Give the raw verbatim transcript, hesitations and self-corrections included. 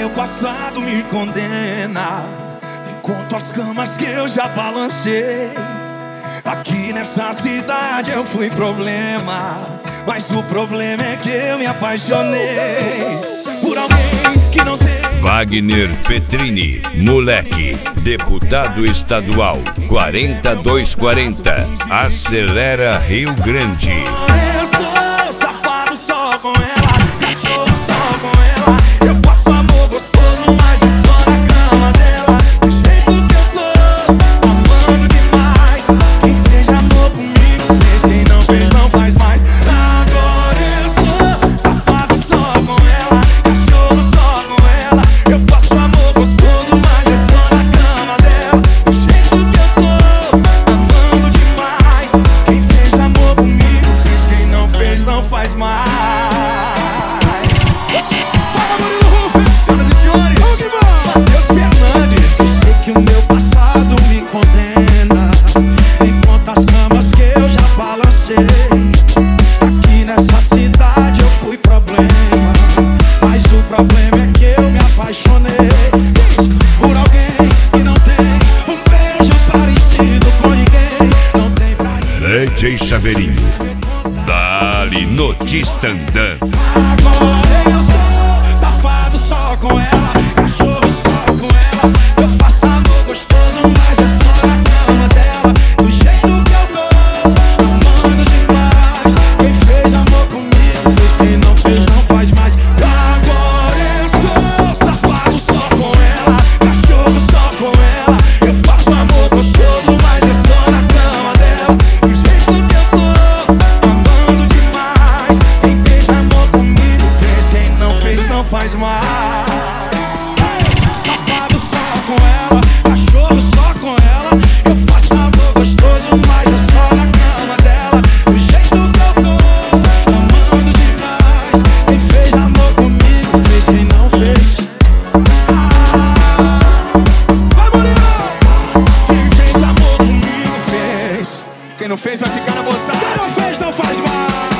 meu passado me condena. Nem conto as camas que eu já balancei. Aqui nessa cidade eu fui problema, mas o problema é que eu me apaixonei por alguém que não tem. Wagner Petrini, moleque, deputado estadual, quarenta dois quarenta, acelera Rio Grande. Eu sou safado só com ela, cachorro só com ela. Eu faço amor gostoso, mas é só na cama dela. Do jeito que eu tô, amando demais. Quem fez amor comigo fez, quem não fez não faz mais. Agora eu sou safado só com ela, cachorro só com ela. Eu faço amor gostoso, mas é só na cama dela. Do jeito que eu tô, amando demais. Quem fez amor comigo fez, quem não fez não faz mais. Fala, Murilo Ruff, senhoras e senhores, Matheus Fernandes. Eu sei que o meu passado me condena, enquanto as camas que eu já balancei. Aqui nessa cidade eu fui problema, mas o problema é que eu me apaixonei por alguém que não tem um beijo parecido com ninguém. Não tem pra ninguém. D J Chaveirinho, dali no Tistandã. Agora eu sou safado só com ela, cachorro só com ela. Eu faço amor gostoso, mas é só na cama dela. Do jeito que eu tô, amando demais. Quem fez amor comigo fez, quem não fez não faz mais. Agora eu sou safado só com ela, cachorro só com ela. Eu faço amor gostoso, mas é só na cama dela. Do jeito que eu tô, amando demais. Quem fez amor comigo fez, quem não fez não faz mais. Safado só com ela, cachorro só com ela. Eu faço amor gostoso, mas é só na cama dela. Do jeito que eu tô, amando demais. Quem fez amor comigo fez, quem não fez. Vai, Murilo! Quem fez amor comigo fez, quem não fez vai ficar na vontade. Quem não fez não faz mais.